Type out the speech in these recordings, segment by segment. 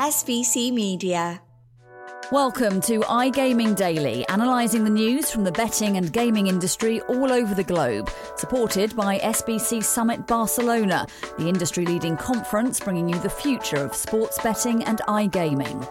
SBC Media. Welcome to iGaming Daily, analysing the news from the betting and gaming industry all over the globe. Supported by SBC Summit Barcelona, the industry-leading conference bringing you the future of sports betting and iGaming.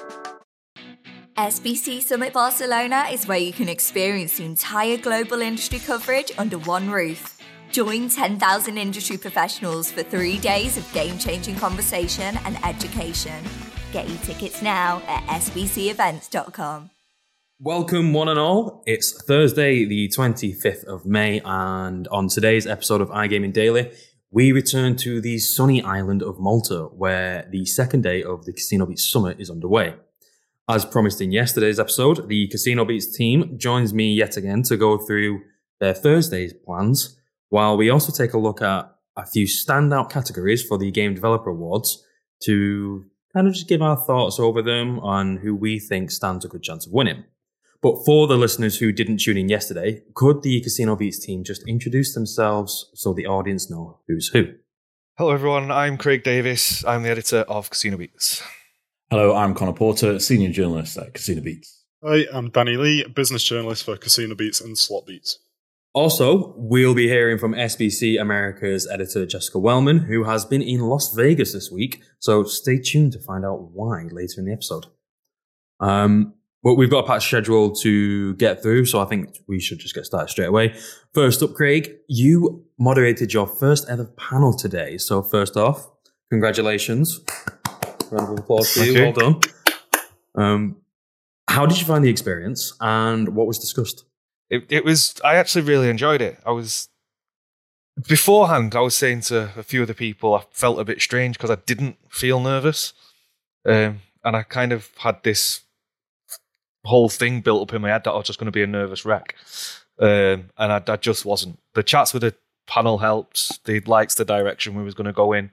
SBC Summit Barcelona is where you can experience the entire global industry coverage under one roof. Join 10,000 industry professionals for 3 days of game-changing conversation and education. Get your tickets now at sbcevents.com. Welcome one and all. It's Thursday, the 25th of May, and on today's episode of iGaming Daily, we return to the sunny island of Malta, where the second day of the Casino Beats Summit is underway. As promised in yesterday's episode, the Casino Beats team joins me yet again to go through their Thursday's plans, while we also take a look at a few standout categories for the Game Developer Awards to kind of just give our thoughts over them on who we think stands a good chance of winning. But for the listeners who didn't tune in yesterday, could the Casino Beats team just introduce themselves so the audience know who's who? Hello everyone, I'm Craig Davis. I'm the editor of Casino Beats. Hello, I'm Connor Porter, senior journalist at Casino Beats. Hi, I'm Danny Lee, business journalist for Casino Beats and Slot Beats. Also, we'll be hearing from SBC America's editor Jessica Wellman, who has been in Las Vegas this week, so stay tuned to find out why later in the episode. But we've got a packed schedule to get through, so I think we should just get started straight away. First up, Craig, you moderated your first ever panel today, so first off, congratulations. Round of applause for you, well done. How did you find the experience, and what was discussed? It was. I actually really enjoyed it. Beforehand, I was saying to a few of the people, I felt a bit strange because I didn't feel nervous. And I kind of had this whole thing built up in my head that I was just going to be a nervous wreck. And I just wasn't. The chats with the panel helped. They liked the direction we was going to go in.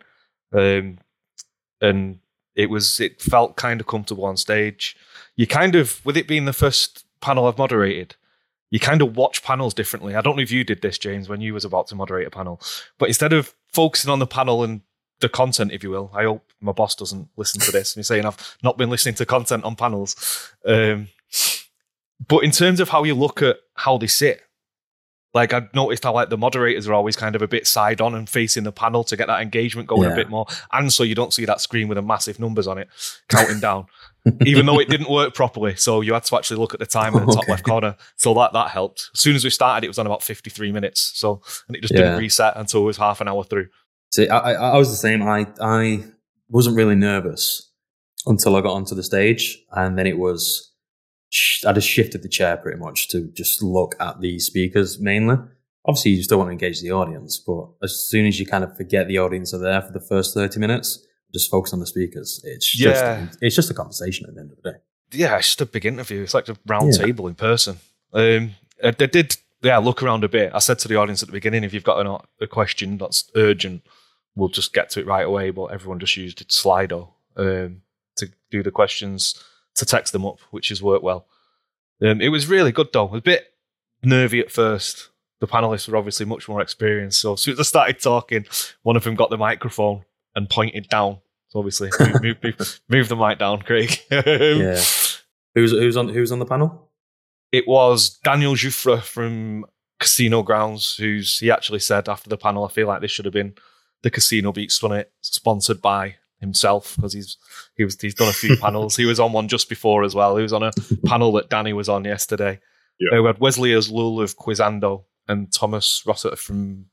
And it felt kind of comfortable on stage. You kind of, with it being the first panel I've moderated, you kind of watch panels differently. I don't know if you did this, James, when you was about to moderate a panel. But instead of focusing on the panel and the content, if you will, I hope my boss doesn't listen to this. And he's saying I've not been listening to content on panels. But in terms of how you look at how they sit, like I've noticed how like the moderators are always kind of a bit side on and facing the panel to get that engagement going a bit more. And so you don't see that screen with the massive numbers on it counting down. Even though it didn't work properly. So you had to actually look at the time in the top left corner. So that helped. As soon as we started, it was on about 53 minutes. So, and it just didn't reset until it was half an hour through. See, I was the same. I wasn't really nervous until I got onto the stage. And then I just shifted the chair pretty much to just look at the speakers mainly. Obviously, you still want to engage the audience, but as soon as you kind of forget the audience are there for the first 30 minutes, just focus on the speakers. It's just a conversation at the end of the day. Yeah, it's just a big interview. It's like a round table in person. I did look around a bit. I said to the audience at the beginning, if you've got a question that's urgent, we'll just get to it right away. But everyone just used Slido to do the questions, to text them up, which has worked well. It was really good though. It was a bit nervy at first. The panelists were obviously much more experienced. So as soon as I started talking, one of them got the microphone and pointed down. So obviously, move the mic down, Craig. Yeah. Who's on the panel? It was Daniel Jouffre from Casino Grounds, he actually said after the panel, I feel like this should have been the Casino Beats Summit sponsored by himself, because he's done a few panels. He was on one just before as well. He was on a panel that Danny was on yesterday. Yeah. We had Wesley Azlul of Quizando and Thomas Rossander from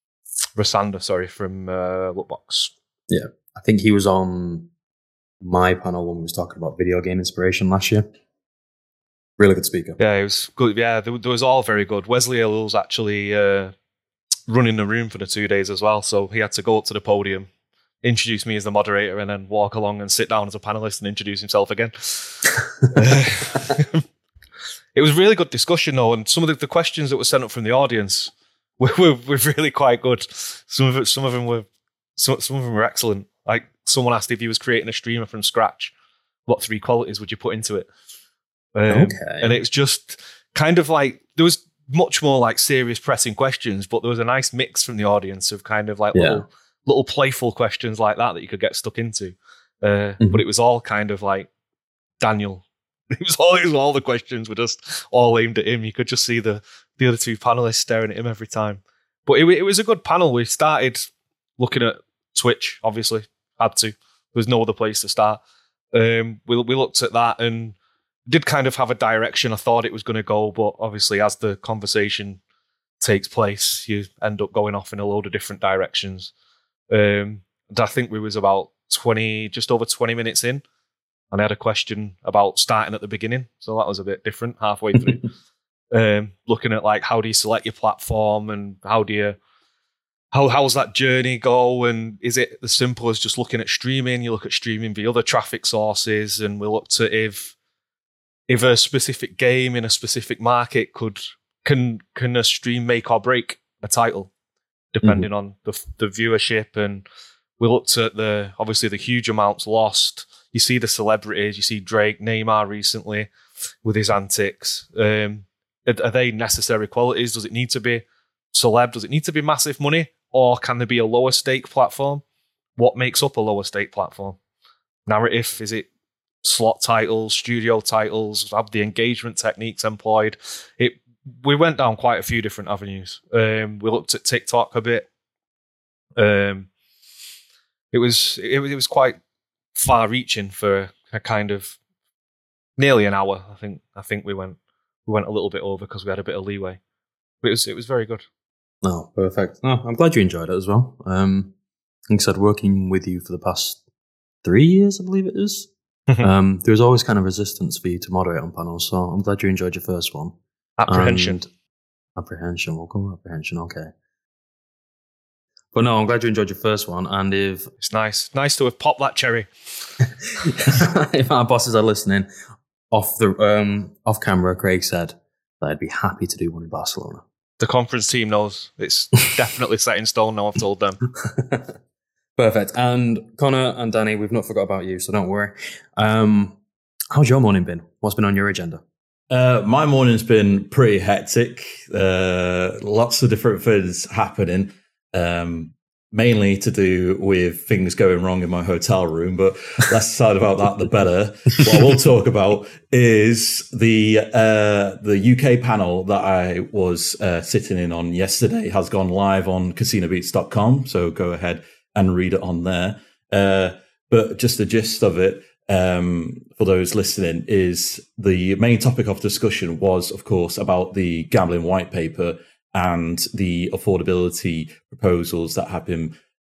Lookbox. Yeah, I think he was on my panel when we was talking about video game inspiration last year. Really good speaker. Yeah, it was good. Yeah, there was all very good. Wesley Azlul's actually running the room for the 2 days as well, so he had to go up to the podium, introduce me as the moderator, and then walk along and sit down as a panelist and introduce himself again. It was really good discussion though, and some of the questions that were sent up from the audience were really quite good. Some of them were excellent. Like someone asked if he was creating a streamer from scratch, what 3 qualities would you put into it? And it's just kind of like there was much more like serious pressing questions, but there was a nice mix from the audience of kind of like little playful questions like that you could get stuck into. But it was all kind of like Daniel. It was all the questions were just all aimed at him. You could just see the other two panelists staring at him every time. But it was a good panel. We started looking at Twitch, obviously. Had to. There was no other place to start. We looked at that and did kind of have a direction I thought it was going to go, but obviously as the conversation takes place, you end up going off in a load of different directions. And I think we was about just over 20 minutes in, and I had a question about starting at the beginning, so that was a bit different halfway through. Looking at like how do you select your platform and how's that journey go, and is it as simple as just looking at streaming? You look at streaming via other traffic sources, and we looked at if a specific game in a specific market can a stream make or break a title, depending on the viewership. And we looked at obviously the huge amounts lost. You see the celebrities, you see Drake, Neymar recently with his antics. Are they necessary qualities? Does it need to be celeb? Does it need to be massive money? Or can there be a lower stake platform? What makes up a lower stake platform? Narrative, is it slot titles, studio titles, have the engagement techniques employed? We went down quite a few different avenues. We looked at TikTok a bit. It was quite far-reaching for a kind of nearly an hour. I think we went a little bit over because we had a bit of leeway. But it was very good. Oh, perfect. Oh, I'm glad you enjoyed it as well. Like I said, working with you for the past 3 years, I believe it is. There's always kind of resistance for you to moderate on panels, so I'm glad you enjoyed your first one. Apprehension. We'll go with apprehension, okay. But no, I'm glad you enjoyed your first one, and if... It's nice to have popped that cherry. If our bosses are listening, off camera, Craig said that I'd be happy to do one in Barcelona. The conference team knows. It's definitely set in stone now, I've told them. Perfect. And Connor and Danny, we've not forgot about you, so don't worry. How's your morning been? What's been on your agenda? My morning's been pretty hectic. Lots of different things happening, mainly to do with things going wrong in my hotel room, but less decide about that, the better. What I will talk about is the UK panel that I was sitting in on yesterday has gone live on casinobeats.com, so go ahead and read it on there. But just the gist of it, for those listening, is the main topic of discussion was, of course, about the gambling white paper and the affordability proposals that have been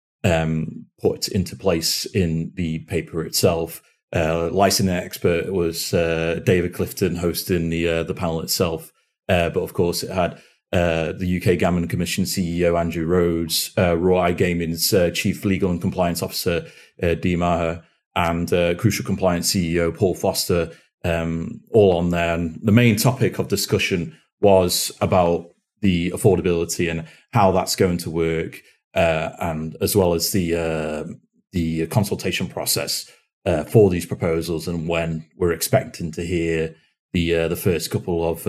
put into place in the paper itself. Licensing expert was David Clifton hosting the panel itself. But of course, it had the UK Gambling Commission CEO Andrew Rhodes, Raw iGaming's Chief Legal and Compliance Officer Dee Maher, and Crucial Compliance CEO Paul Foster, all on there. And the main topic of discussion was about the affordability and how that's going to work, and as well as the consultation process for these proposals, and when we're expecting to hear the first couple of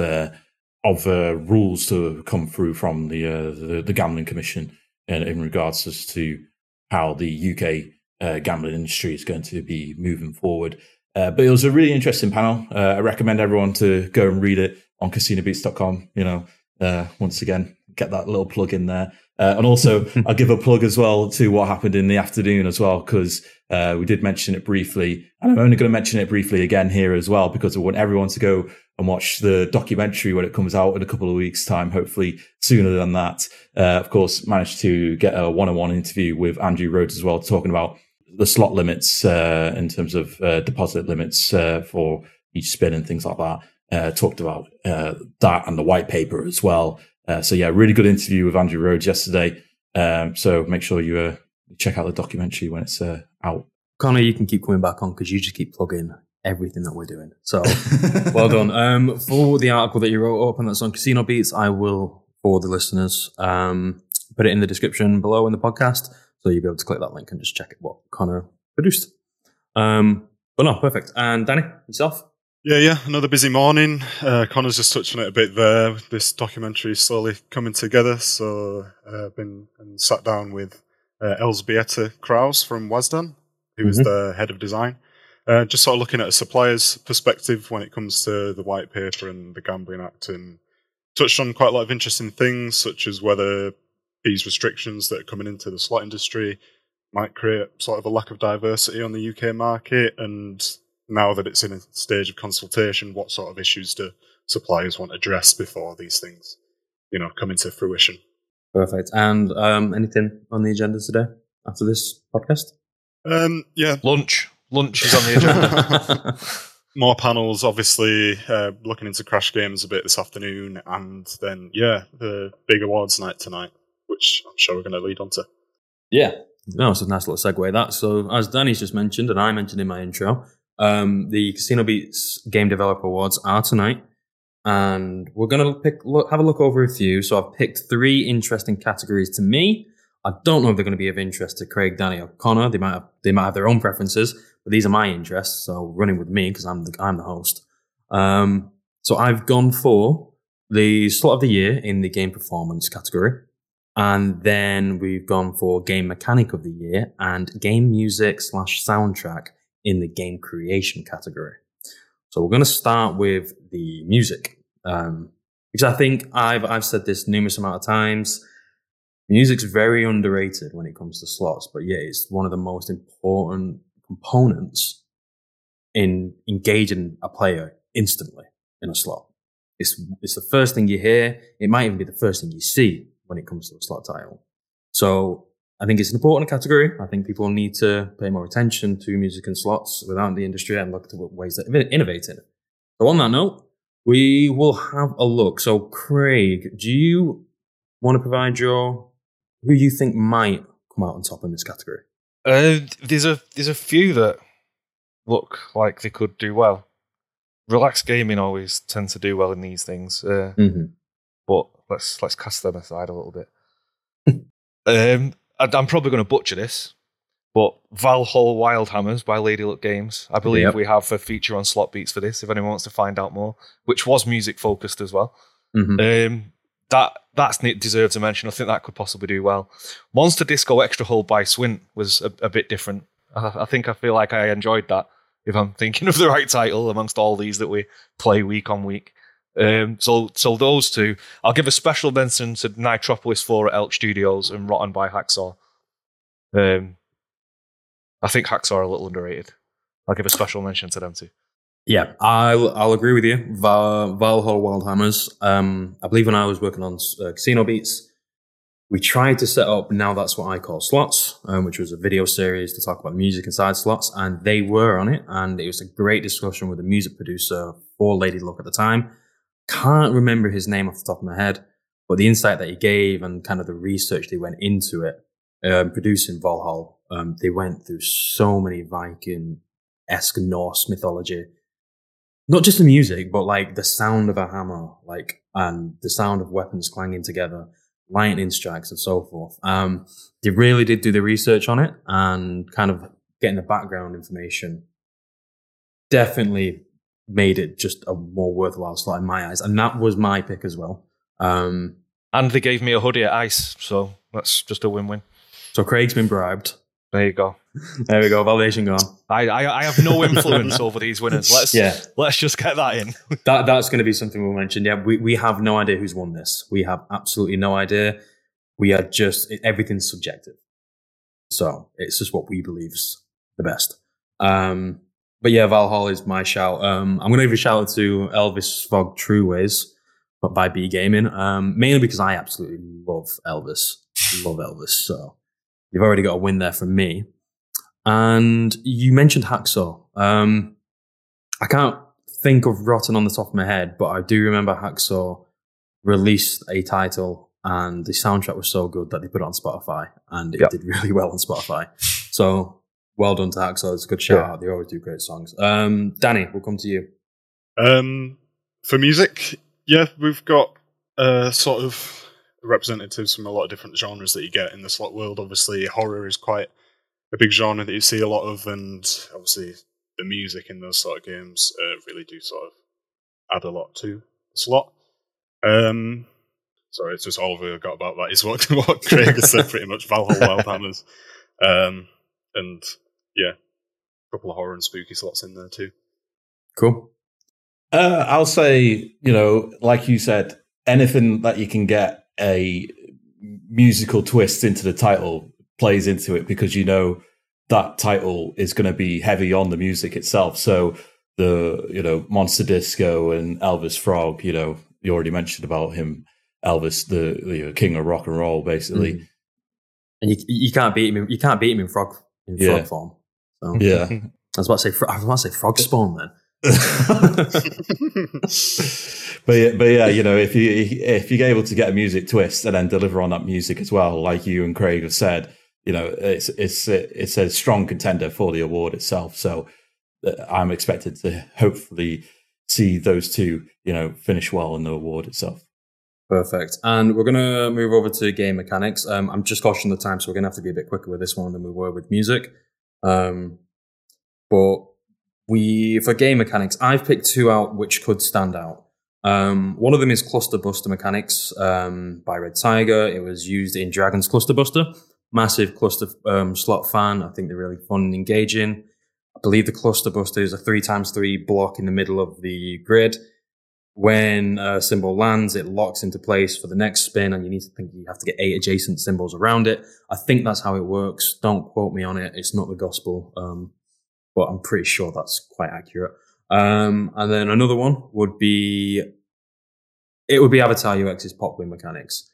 rules to come through from the Gambling Commission in regards as to how the UK gambling industry is going to be moving forward. But it was a really interesting panel. I recommend everyone to go and read it on casinobeats.com. Once again, get that little plug in there. And also, I'll give a plug as well to what happened in the afternoon as well, because we did mention it briefly. And I'm only going to mention it briefly again here as well, because I want everyone to go and watch the documentary when it comes out in a couple of weeks' time, hopefully sooner than that. Of course, managed to get a one-on-one interview with Andrew Rhodes as well, talking about the slot limits in terms of deposit limits for each spin and things like that. Talked about that and the white paper as well. So yeah, really good interview with Andrew Rhodes yesterday. So make sure you check out the documentary when it's out. Connor, you can keep coming back on because you just keep plugging everything that we're doing. So well done. For the article that you wrote up and that's on Casino Beats, I will forward the listeners. Put it in the description below in the podcast, so you'll be able to click that link and just check it what Connor produced. But no, perfect. And Danny, yourself? Yeah, another busy morning. Connor's just touching it a bit there. This documentary is slowly coming together. So I've been and sat down with Elżbieta Kraus from WASDAN, who is the head of design. Just sort of looking at a supplier's perspective when it comes to the white paper and the Gambling Act, and touched on quite a lot of interesting things, such as whether these restrictions that are coming into the slot industry might create sort of a lack of diversity on the UK market, and now that it's in a stage of consultation, what sort of issues do suppliers want addressed before these things, come into fruition. Perfect. And anything on the agenda today after this podcast? Yeah. Lunch is on the agenda. More panels, obviously, looking into Crash Games a bit this afternoon, and then, the big awards night tonight, which I'm sure we're going to lead on to. Yeah. No, it's a nice little segue, that. So, as Danny's just mentioned, and I mentioned in my intro, the Casino Beats Game Developer Awards are tonight, and we're going to have a look over a few. So I've picked 3 interesting categories to me. I don't know if they're going to be of interest to Craig, Danny, or Connor. They might have their own preferences, but these are my interests. So running with me because I'm the host. So I've gone for the Slot of the Year in the Game Performance category, and then we've gone for Game Mechanic of the Year and Game Music / Soundtrack in the Game Creation category. So we're going to start with the music, because I think I've said this numerous amount of times. Music's very underrated when it comes to slots, but yeah, it's one of the most important components in engaging a player instantly in a slot. It's the first thing you hear. It might even be the first thing you see when it comes to a slot title. So I think it's an important category. I think people need to pay more attention to music and slots without the industry and look at ways that innovate in it. So on that note, we will have a look. So Craig, do you want to provide who you think might come out on top in this category? There's a few that look like they could do well. Relaxed gaming always tends to do well in these things, but let's cast them aside a little bit. I'm probably going to butcher this, but Valhalla Wildhammers by Lady Luck Games. I believe we have a feature on Slot Beats for this, if anyone wants to find out more, which was music focused as well. That deserves a mention. I think that could possibly do well. Monster Disco Extra Hull by Swint was a bit different. I feel like I enjoyed that, if I'm thinking of the right title amongst all these that we play week on week. So those two. I'll give a special mention to Nitropolis 4 at Elk Studios and Rotten by Hacksaw. I think Hacksaw are a little underrated. I'll give a special mention to them too. Yeah, I'll agree with you. Valhalla Wildhammers. I believe when I was working on Casino Beats, we tried to set up Now That's What I Call Slots, which was a video series to talk about music inside slots, and they were on it, and it was a great discussion with the music producer for Lady Luck at the time. Can't remember his name off the top of my head, but the insight that he gave and kind of the research they went into it, producing Valhalla, they went through so many Viking-esque Norse mythology. Not just the music, but like the sound of a hammer, and the sound of weapons clanging together, lightning strikes and so forth. They really did do the research on it, and kind of getting the background information definitely made it just a more worthwhile slot in my eyes. And that was my pick as well. And they gave me a hoodie at ICE, so that's just a win-win. So Craig's been bribed. There you go. There we go. Validation gone. I have no influence over these winners. Let's just get that in. That's going to be something we'll mention. Yeah, we have no idea who's won this. We have absolutely no idea. We are everything's subjective. So it's just what we believe is the best. But yeah, Valhalla is my shout. I'm going to give a shout out to Elvis Fog True Ways by B Gaming, mainly because I absolutely love Elvis. Love Elvis. So you've already got a win there from me. And you mentioned Hacksaw. I can't think of Rotten on the top of my head, but I do remember Hacksaw released a title and the soundtrack was so good that they put it on Spotify, and it did really well on Spotify. So well done to Hacksaw. It's a good shout out. They always do great songs. Danny, we'll come to you. For music, we've got sort of representatives from a lot of different genres that you get in the slot world. Obviously, horror is quite a big genre that you see a lot of, and obviously the music in those sort of games really do sort of add a lot to the slot. Sorry, it's just all I got about that is what Craig has said pretty much. Valhalla Wildhammers. And yeah, couple of horror and spooky slots in there too. Cool. I'll say, like you said, anything that you can get a musical twist into the title plays into it, because that title is going to be heavy on the music itself. So the Monster Disco and Elvis Frog, you already mentioned about him, Elvis, the king of rock and roll, basically. And you can't beat him. You can't beat him in frog form. So. Yeah, I was about to say frog spawn then. but yeah, if you're able to get a music twist and then deliver on that music as well, like you and Craig have said, it's a strong contender for the award itself. So I'm expected to hopefully see those two, finish well in the award itself. Perfect. And we're going to move over to game mechanics. I'm just cautioning the time, so we're going to have to be a bit quicker with this one than we were with music. But for game mechanics, I've picked two out which could stand out. One of them is Cluster Buster mechanics by Red Tiger. It was used in Dragon's Cluster Buster. Massive cluster slot fan. I think they're really fun and engaging. I believe the Cluster Buster is a 3x3 block in the middle of the grid. When a symbol lands, it locks into place for the next spin, and you have to get 8 adjacent symbols around it. I think that's how it works. Don't quote me on it. It's not the gospel. But I'm pretty sure that's quite accurate. And then another one would be Avatar UX's pop win mechanics.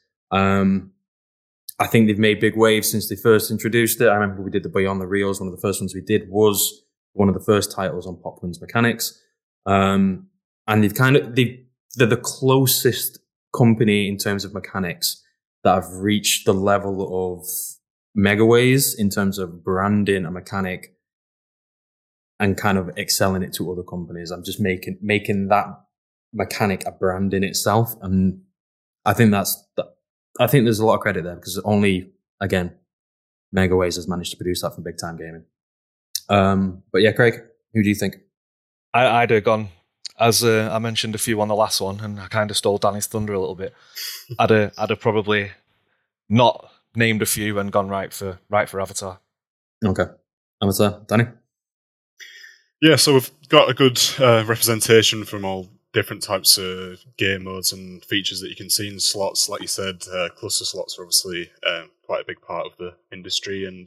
I think they've made big waves since they first introduced it. I remember we did the Beyond the Reels. One of the first ones we did was one of the first titles on pop win's mechanics. And they're the closest company in terms of mechanics that have reached the level of Megaways in terms of branding a mechanic and kind of excelling it to other companies. I'm just making that mechanic a brand in itself. And I think there's a lot of credit there, because only, again, Megaways has managed to produce that for big time gaming. But yeah, Craig, who do you think? I'd have gone, as I mentioned a few on the last one, and I kind of stole Danny's thunder a little bit. I'd have probably not named a few and gone right for Avatar. Okay. Avatar, Danny? Yeah, so we've got a good representation from all different types of game modes and features that you can see in slots. Like you said, cluster slots are obviously quite a big part of the industry, and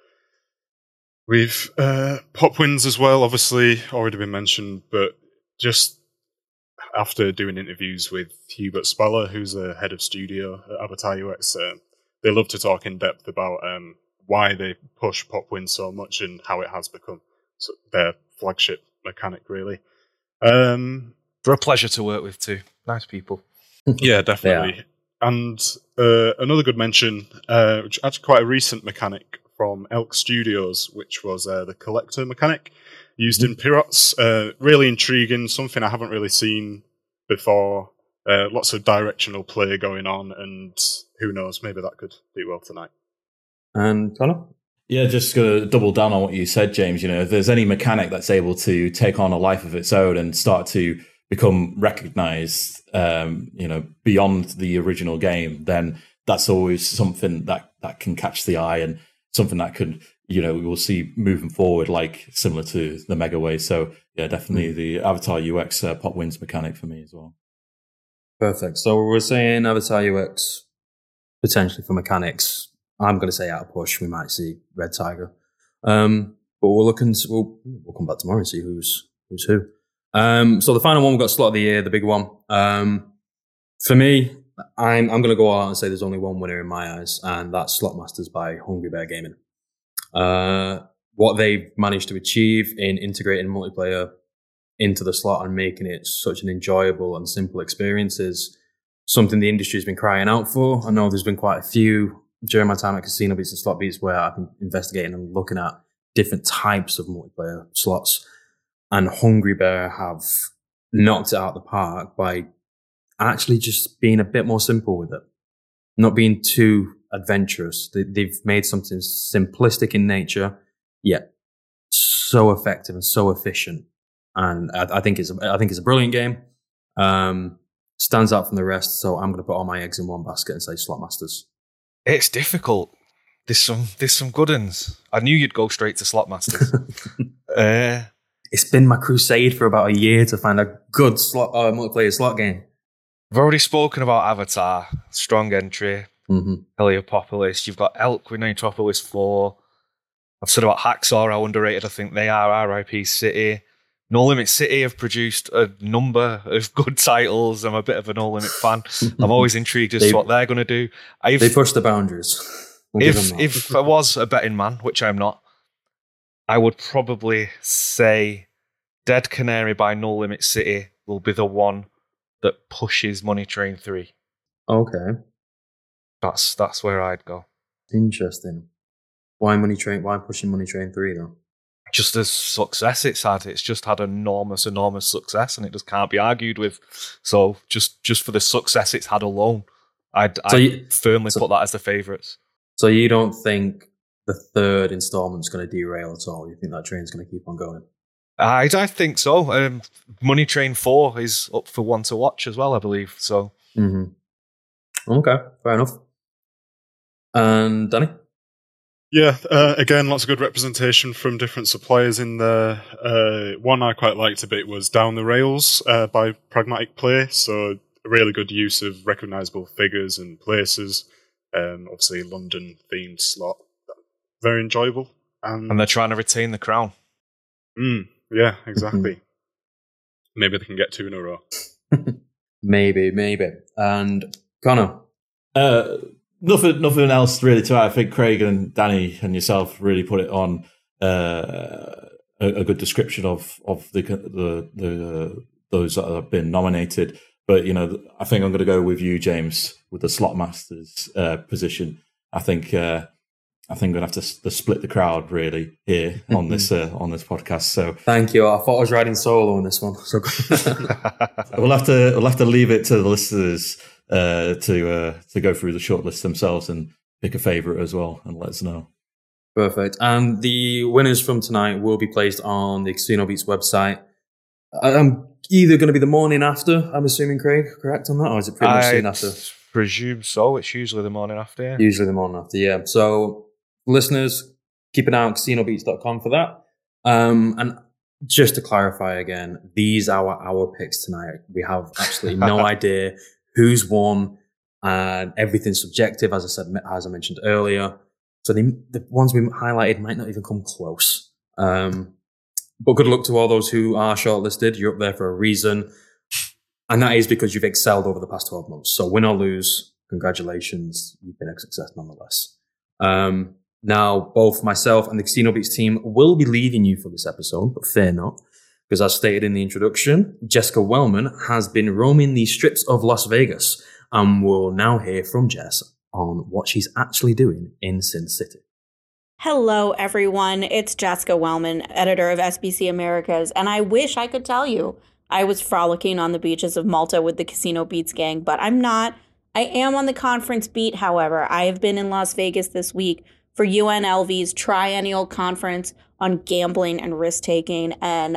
we've pop wins as well, obviously already been mentioned, but just after doing interviews with Hubert Speller, who's the head of studio at Avatar UX, they love to talk in depth about why they push pop wins so much and how it has become their flagship mechanic, really. They're a pleasure to work with too. Nice people. Yeah, definitely. Yeah. And another good mention, which actually quite a recent mechanic from Elk Studios, which was the collector mechanic used in Pirates. Really intriguing, something I haven't really seen before. Lots of directional play going on, and who knows, maybe that could do well tonight. And Connor? Yeah, just going to double down on what you said, James. If there's any mechanic that's able to take on a life of its own and start to become recognized, beyond the original game, then that's always something that can catch the eye and something that could, we will see moving forward, like similar to the Megaway. So yeah, definitely the Avatar UX pop wins mechanic for me as well. Perfect. So we're saying Avatar UX potentially for mechanics. I'm going to say out of push, we might see Red Tiger. But we'll come back tomorrow and see who's who. So the final one, we've got Slot of the Year, the big one. For me, I'm going to go out and say there's only one winner in my eyes, and that's Slot Masters by Hungry Bear Gaming. What they've managed to achieve in integrating multiplayer into the slot and making it such an enjoyable and simple experience is something the industry has been crying out for. I know there's been quite a few during my time at Casino Beats and Slot Beats where I've been investigating and looking at different types of multiplayer slots, and Hungry Bear have knocked it out of the park by actually just being a bit more simple with it, not being too adventurous. They've made something simplistic in nature, yet so effective and so efficient. And I think it's a brilliant game. Stands out from the rest, so I'm going to put all my eggs in one basket and say Slot Masters. It's difficult. There's some good ones. I knew you'd go straight to Slot Masters. It's been my crusade for about a year to find a good multiplayer slot game. I've already spoken about Avatar, strong entry, Heliopolis. You've got Elk with Nitropolis 4. I've said about Hacksaw, how underrated I think they are, RIP City. No Limit City have produced a number of good titles. I'm a bit of a No Limit fan. I'm always intrigued as to what they're going to do. They push the boundaries. If I was a betting man, which I'm not, I would probably say Dead Canary by No Limit City will be the one that pushes Money Train 3. Okay. That's where I'd go. Interesting. Why pushing Money Train 3 though? Just the success it's had. It's just had enormous success, and it just can't be argued with. So just for the success it's had alone, I'd firmly put that as the favourites. So you don't think the third installment's going to derail at all? You think that train's going to keep on going? I think so. Money Train 4 is up for one to watch as well, I believe. So, Okay, fair enough. And Danny? Yeah, again, lots of good representation from different suppliers in there. One I quite liked a bit was Down the Rails by Pragmatic Play. So a really good use of recognisable figures and places. Obviously, London-themed slot. Very enjoyable. And they're trying to retain the crown. Yeah, exactly. Maybe they can get 2 in a row. Maybe. And Connor? Nothing else really to add. I think Craig and Danny and yourself really put it on a good description of the those that have been nominated. But I think I'm going to go with you, James, with the Slot Masters position. I think I'm going to have to split the crowd really here on this podcast. So thank you. I thought I was riding solo on this one. So we'll have to leave it to the listeners to go through the shortlist themselves and pick a favourite as well and let us know. Perfect. And the winners from tonight will be placed on the Casino Beats website. I'm either going to be the morning after, I'm assuming, Craig, correct on that? Or is it pretty much soon after? I presume so. It's usually the morning after, yeah. Usually the morning after, yeah. So, listeners, keep an eye on casinobeats.com for that. And just to clarify again, these are our picks tonight. We have absolutely no idea who's won, and everything's subjective, as I mentioned earlier. So the ones we highlighted might not even come close. But good luck to all those who are shortlisted. You're up there for a reason. And that is because you've excelled over the past 12 months. So win or lose, congratulations. You've been a success nonetheless. Now, both myself and the Casino Beats team will be leaving you for this episode, but fear not. Because as stated in the introduction, Jessica Wellman has been roaming the strips of Las Vegas. And we'll now hear from Jess on what she's actually doing in Sin City. Hello, everyone. It's Jessica Wellman, editor of SBC Americas, and I wish I could tell you I was frolicking on the beaches of Malta with the Casino Beats gang, but I'm not. I am on the conference beat, however. I have been in Las Vegas this week for UNLV's triennial conference on gambling and risk-taking, and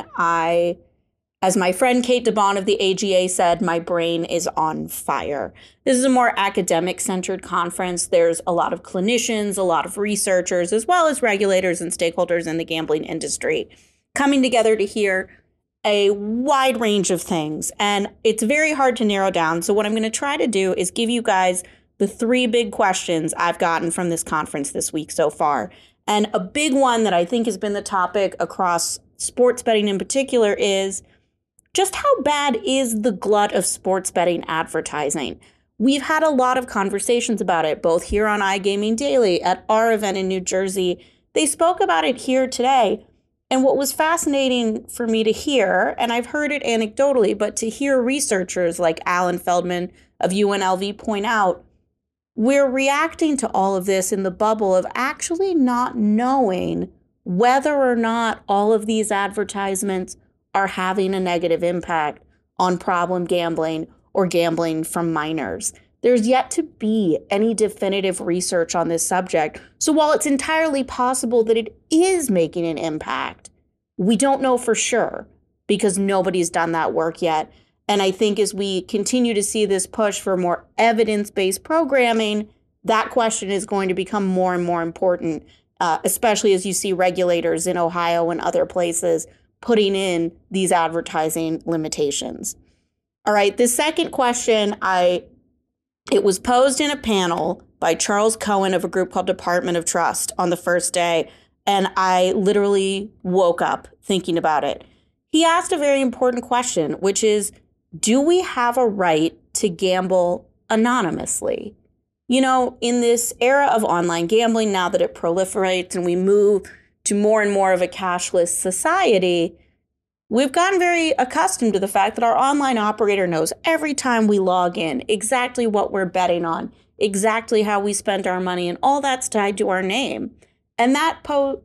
as my friend Kate DeBon of the AGA said, my brain is on fire. This is a more academic-centered conference. There's a lot of clinicians, a lot of researchers, as well as regulators and stakeholders in the gambling industry coming together to hear a wide range of things. And it's very hard to narrow down. So what I'm going to try to do is give you guys the 3 big questions I've gotten from this conference this week so far. And a big one that I think has been the topic across sports betting in particular is, just how bad is the glut of sports betting advertising? We've had a lot of conversations about it, both here on iGaming Daily, at our event in New Jersey. They spoke about it here today. And what was fascinating for me to hear, and I've heard it anecdotally, but to hear researchers like Alan Feldman of UNLV point out, we're reacting to all of this in the bubble of actually not knowing whether or not all of these advertisements are having a negative impact on problem gambling or gambling from minors. There's yet to be any definitive research on this subject. So while it's entirely possible that it is making an impact, we don't know for sure because nobody's done that work yet. And I think as we continue to see this push for more evidence-based programming, that question is going to become more and more important. especially as you see regulators in Ohio and other places putting in these advertising limitations. All right, the second question, it was posed in a panel by Charles Cohen of a group called Department of Trust on the first day, and I literally woke up thinking about it. He asked a very important question, which is, do we have a right to gamble anonymously? You know, in this era of online gambling, now that it proliferates and we move to more and more of a cashless society, we've gotten very accustomed to the fact that our online operator knows every time we log in exactly what we're betting on, exactly how we spent our money, and all that's tied to our name. And that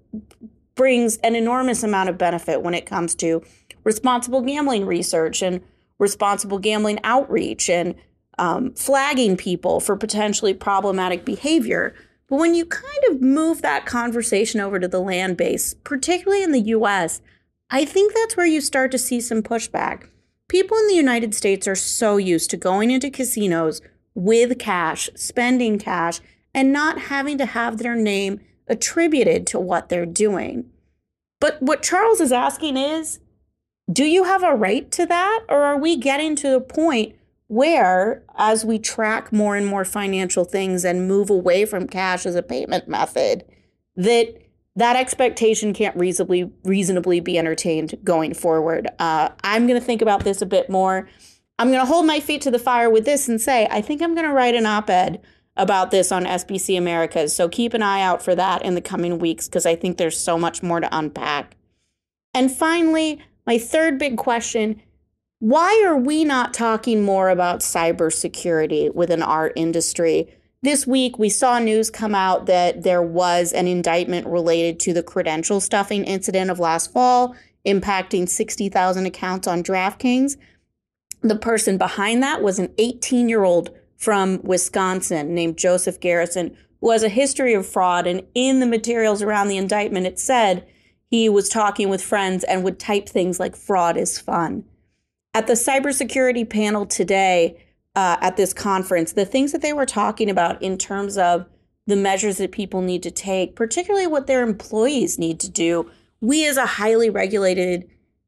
brings an enormous amount of benefit when it comes to responsible gambling research and responsible gambling outreach and flagging people for potentially problematic behavior. But when you kind of move that conversation over to the land base, particularly in the US, I think that's where you start to see some pushback. People in the United States are so used to going into casinos with cash, spending cash, and not having to have their name attributed to what they're doing. But what Charles is asking is, do you have a right to that? Or are we getting to the point where, as we track more and more financial things and move away from cash as a payment method, that expectation can't reasonably be entertained going forward? I'm going to think about this a bit more. I'm going to hold my feet to the fire with this and say, I think I'm going to write an op-ed about this on SBC Americas. So keep an eye out for that in the coming weeks, because I think there's so much more to unpack. And finally, my third big question, why are we not talking more about cybersecurity within our industry? This week, we saw news come out that there was an indictment related to the credential stuffing incident of last fall, impacting 60,000 accounts on DraftKings. The person behind that was an 18-year-old from Wisconsin named Joseph Garrison, who has a history of fraud. And in the materials around the indictment, it said he was talking with friends and would type things like "fraud is fun." At the cybersecurity panel today, at this conference, the things that they were talking about in terms of the measures that people need to take, particularly what their employees need to do, we as a highly regulated,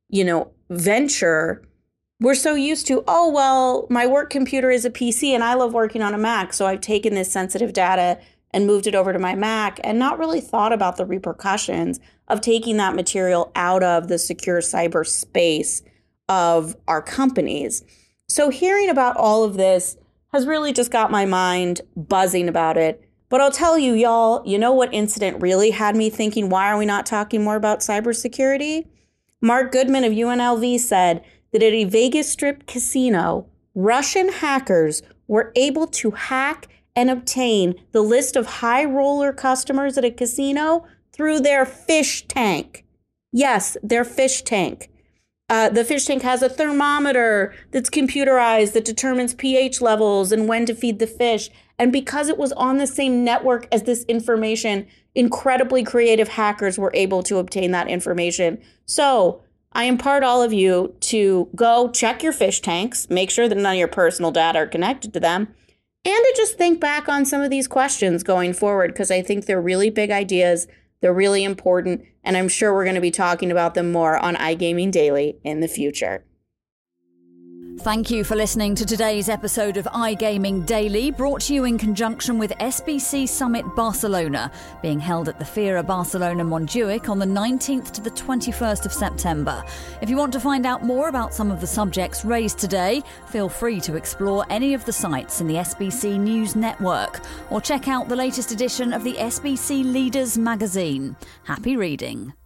venture, we're so used to, oh, well, my work computer is a PC and I love working on a Mac, so I've taken this sensitive data and moved it over to my Mac and not really thought about the repercussions of taking that material out of the secure cyber space of our companies. So hearing about all of this has really just got my mind buzzing about it. But I'll tell you, y'all, you know what incident really had me thinking, why are we not talking more about cybersecurity? Mark Goodman of UNLV said that at a Vegas Strip casino, Russian hackers were able to hack and obtain the list of high roller customers at a casino through their fish tank. Yes, their fish tank. The fish tank has a thermometer that's computerized that determines pH levels and when to feed the fish. And because it was on the same network as this information, incredibly creative hackers were able to obtain that information. So I impart all of you to go check your fish tanks, make sure that none of your personal data are connected to them, and to just think back on some of these questions going forward, because I think they're really big ideas. They're really important, and I'm sure we're going to be talking about them more on iGaming Daily in the future. Thank you for listening to today's episode of iGaming Daily, brought to you in conjunction with SBC Summit Barcelona, being held at the Fira Barcelona Montjuic on the 19th to the 21st of September. If you want to find out more about some of the subjects raised today, feel free to explore any of the sites in the SBC News Network, or check out the latest edition of the SBC Leaders magazine. Happy reading.